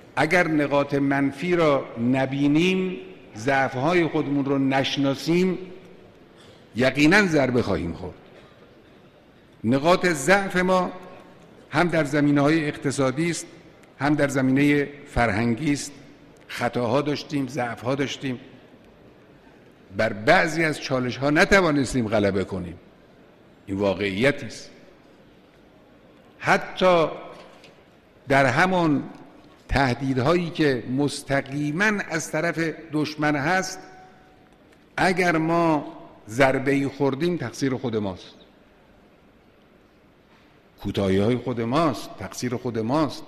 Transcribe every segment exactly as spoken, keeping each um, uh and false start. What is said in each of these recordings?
اگر نقاط منفی را نبینیم، ضعف‌های خودمون رو نشناسیم، یقیناً ضربه خواهیم خورد. نقاط ضعف ما هم در زمینه‌های اقتصادی است، هم در زمینه فرهنگی است. خطاها داشتیم، ضعف‌ها داشتیم، بر بعضی از چالش‌ها نتوانستیم غلبه کنیم. این واقعیتی است. حتی در همون تهدیدهایی که مستقیما از طرف دشمن هست، اگر ما ضربه‌ای خوردیم تقصیر خود ماست، کوتاهی‌های خود ماست، تقصیر خود ماست.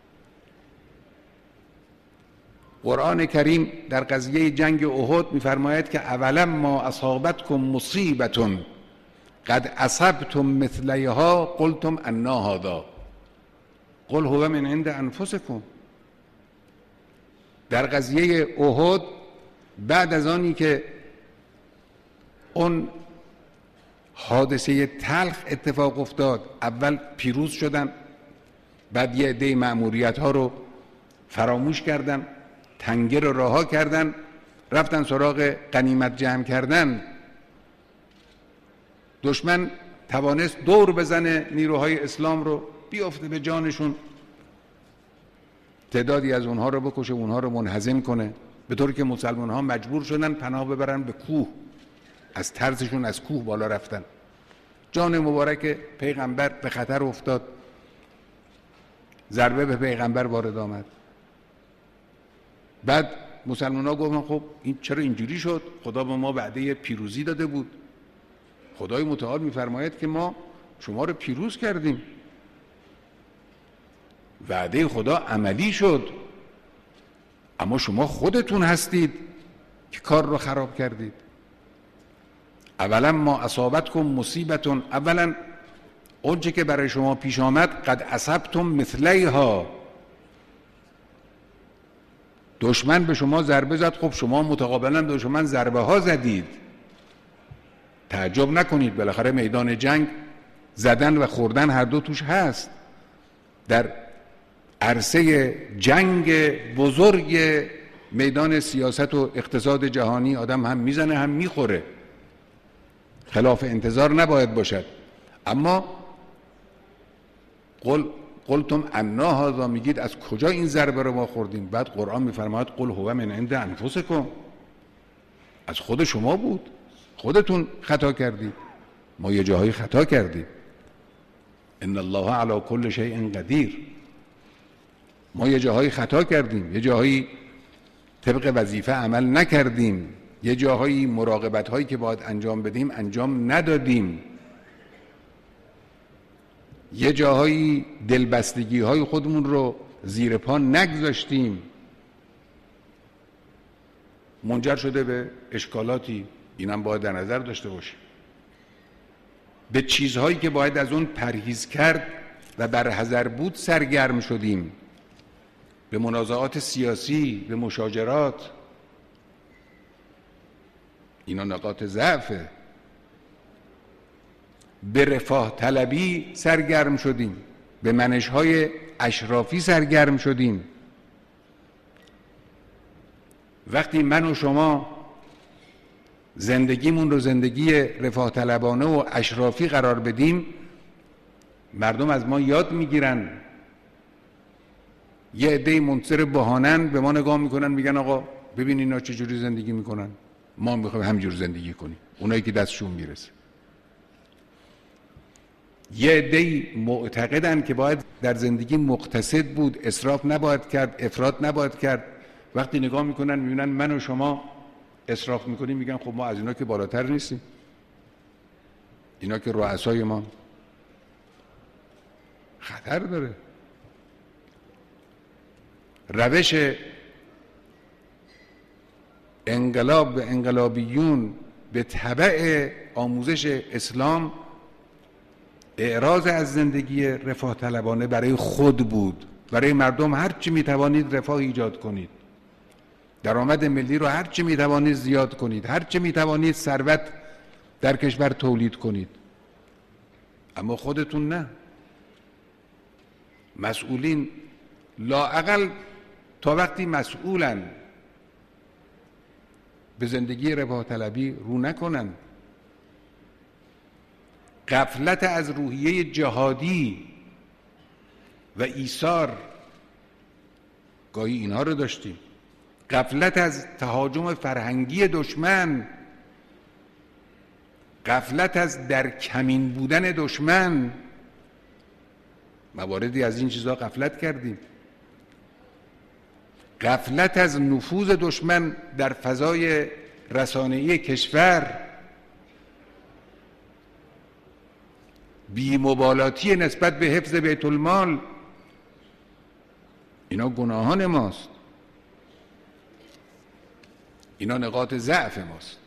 قرآن کریم در قضیه جنگ احد می‌فرماید که اولا ما اصابتکم مصیبة قد اصبتم مثلیها قلتم انا هذا قل هو من عند انفسکم. در قضیه احد بعد از آنی که اون حادثه تلخ اتفاق افتاد، اول پیروز شدن، بعد یه عده مأموریت ها رو فراموش کردن، تنگه رو رها کردن، رفتن سراغ غنیمت جمع کردن. دشمن توانست دور بزنه نیروهای اسلام رو، بیافته به جانشون، تعدادی از اونها رو بکشه، اونها رو منهزم کنه، به طوری که مسلمان ها مجبور شدن پناه ببرن به کوه. از ترسشون از کوه بالا رفتن. جان مبارک پیغمبر به خطر افتاد، ضربه به پیغمبر وارد آمد. بعد مسلمان ها گفتن خب این چرا اینجوری شد؟ خدا به ما وعده پیروزی داده بود. خدای متعال میفرماید که ما شما رو پیروز کردیم. وعده خدا عملی شد، اما شما خودتون هستید که کار رو خراب کردید. اولا ما اصابتکم مصیبة، اولا اونچه که برای شما پیش آمد قد اصبتم مثلیها، دشمن به شما ضربه زد، خب شما متقابلا به دشمن ضربه ها زدید. تعجب نکنید، بالاخره میدان جنگ زدن و خوردن هر دو توش هست. در عرصه جنگ بزرگ میدان سیاست و اقتصاد جهانی آدم هم میزنه هم میخوره، خلاف انتظار نباید باشد. اما قل قلتم انا هذا، میگید از کجا این ضربه رو ما خوردیم؟ بعد قرآن میفرماید قل هو من عند انفسکم، از خود شما بود، خودتون خطا کردید. ما یه جاهای خطا کردیم. ان الله علی کل شیء قدیر. ما یه جاهای خطا کردیم، یه جاهایی طبق وظیفه عمل نکردیم، یه جاهایی مراقبت هایی که باید انجام بدیم انجام ندادیم، یه جاهایی دلبستگی های خودمون رو زیر پا نگذاشتیم، منجر شده به اشکالاتی. اینم باید در نظر داشته باشیم. به چیزهایی که باید از اون پرهیز کرد و بر حذر بود سرگرم شدیم، به منازعات سیاسی، به مشاجرات. اینا نقاط ضعفه. به رفاه طلبی سرگرم شدیم، به منش‌های اشرافی سرگرم شدیم. وقتی من و شما زندگیمون رو زندگی رفاه طلبانه و اشرافی قرار بدیم، مردم از ما یاد میگیرن. یه عده منصر بهانن به ما نگاه میکنن، میگن آقا ببین اینا چجوری زندگی میکنن، ما میخوایم همجور زندگی کنیم، اونایی که دستشون میرسه. یه عده معتقدن که باید در زندگی مقتصد بود، اسراف نباید کرد، افراط نباید کرد. وقتی نگاه میکنن میبینن من و شما اسراف میکنیم، میگن خب ما از اینا که بالاتر نیستیم، اینا که رؤسای ما. خطر داره. روش انقلاب و انقلابیون به تبع آموزش اسلام اعراض از زندگی رفاه طلبانه برای خود بود. برای مردم هر چی میتوانید رفاه ایجاد کنید، درآمد ملی رو هر چی میتوانید زیاد کنید، هر چی میتوانید ثروت در کشور تولید کنید، اما خودتون نه. مسئولین لااقل تا وقتی مسئولن به زندگی رفاه طلبی رو نکنن. غفلت از روحیه جهادی و ایثار، گاهی اینها رو داشتیم. غفلت از تهاجم فرهنگی دشمن، غفلت از در کمین بودن دشمن، مواردی از این چیزها غفلت کردیم. غفلت از نفوذ دشمن در فضای رسانه‌ای کشور، بی‌مبالاتی نسبت به حفظ بیت المال، اینا گناهان ماست، اینا نقاط ضعف ماست.